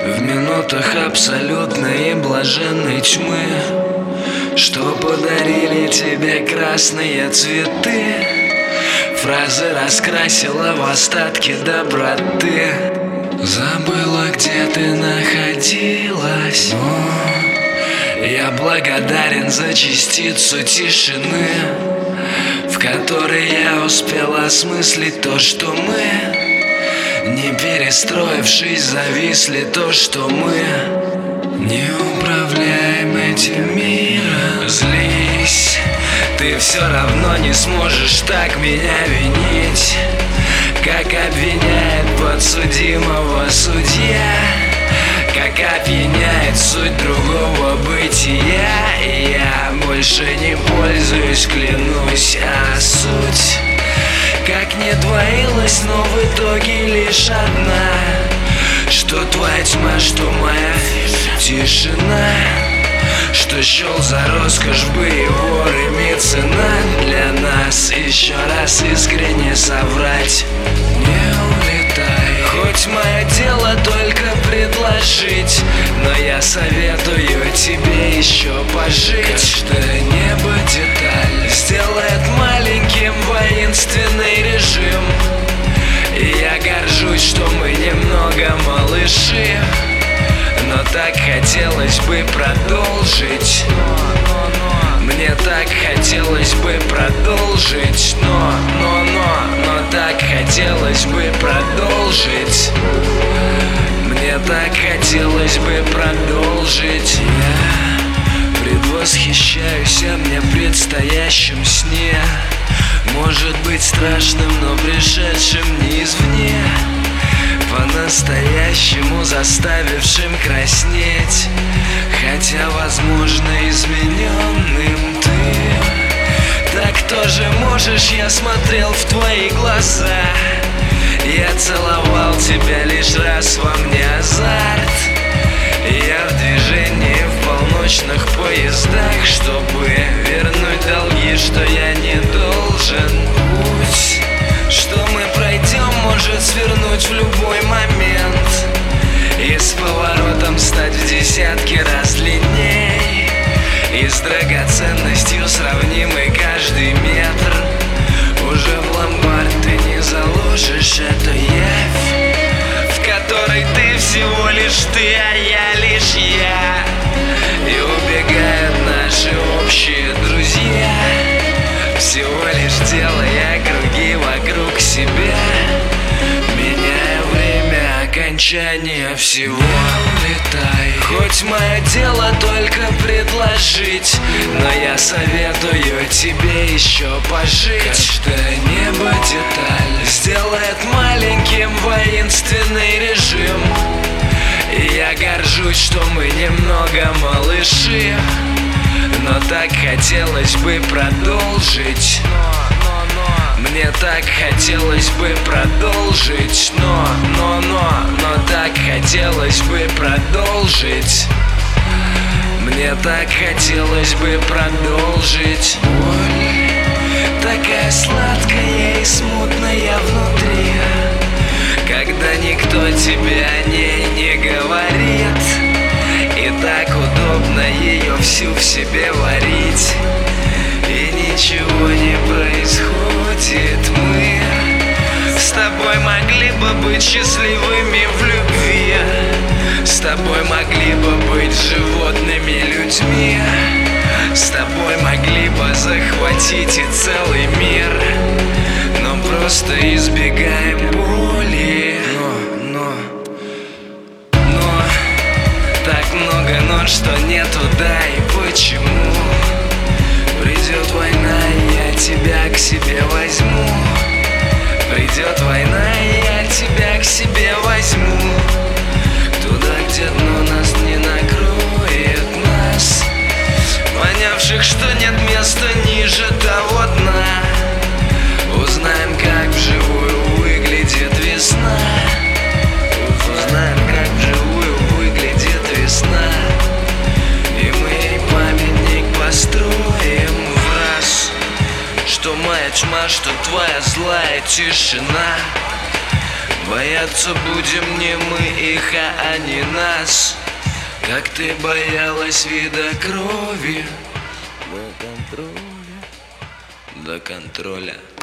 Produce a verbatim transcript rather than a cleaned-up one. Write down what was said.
В минутах абсолютной и блаженной тьмы, что подарили тебе красные цветы, фразы раскрасила в остатки доброты. Забыла, где ты находилась, но я благодарен за частицу тишины, в которой я успел осмыслить то, что мы, не перестроившись, зависли, то, что мы не управляем этим миром. Злись, ты все равно не сможешь так меня винить, как обвиняет подсудимого судья, как опьяняет суть другого бытия. И я больше не пользуюсь, клянусь, а суть как не двоилась, но в итоге лишь одна, что твоя тьма, что моя тишина, что счел за роскошь бы и вор и меценат. Для нас еще раз искренне соврать, не улетай. Хоть мое дело только предложить, но я советую тебе еще пожить. Каждое небо деталь сделает маленьким воинственный режим, и я горжусь, что мы немного малыши, но так хотелось бы продолжить. Мне так хотелось бы продолжить, но, но, но, но так хотелось бы продолжить. Мне так хотелось бы продолжить. Я предвосхищаюсь о мне предстоящем сне, может быть страшным, но пришедшим не извне, по-настоящему заставившим краснеть, хотя, возможно, измененным ты. Так тоже можешь, я смотрел в твои глаза, я целовал тебя лишь раз, во мне азарт. Я в движении в полночных поездах, чтобы вернуть долги, что я не должен. Путь, что мы пройдем, может свернуть в любой момент и с поворотом стать в десятки раз длинней, и с драгоценностью сравнимый каждый метр. Уже в ломбард ты не заложишь эту явь, в которой ты всего лишь ты, а я лишь я, и убегают наши общие друзья, всего лишь делая круги вокруг себя, меняя время окончания всего. Улетай. Хоть мое дело только предложить, но я советую тебе еще пожить. Каждое небо деталь сделает маленьким воинственный режим, и я горжусь, что мы немного малыши, но так хотелось бы продолжить. Мне так хотелось бы продолжить, но, но, но, но так хотелось бы продолжить. Мне так хотелось бы продолжить. Боль такая сладкая и смутная внутри, когда никто тебе о ней не говорит, и так удобно ее всю в себе варить, и ничего не происходит. Мы с тобой могли бы быть счастливыми в любви, с тобой могли бы быть животными людьми, с тобой могли бы захватить и целый мир, но просто избегаем боли. Но, но, но так много но, что нету да и почему. Придет война, и я тебя к себе возьму. Придет война, и я тебя к себе возьму. Туда, где дно нас не накроет нас, понявших, что нет места ниже того дна. Узнаем, как вживую выглядит весна. Узнаем, как вживую выглядит весна, и мы ей памятник построим в раз, что моя тьма, что твоя злая тишина. Бояться будем не мы их, а они нас. Как ты боялась вида крови. До контроля, до контроля.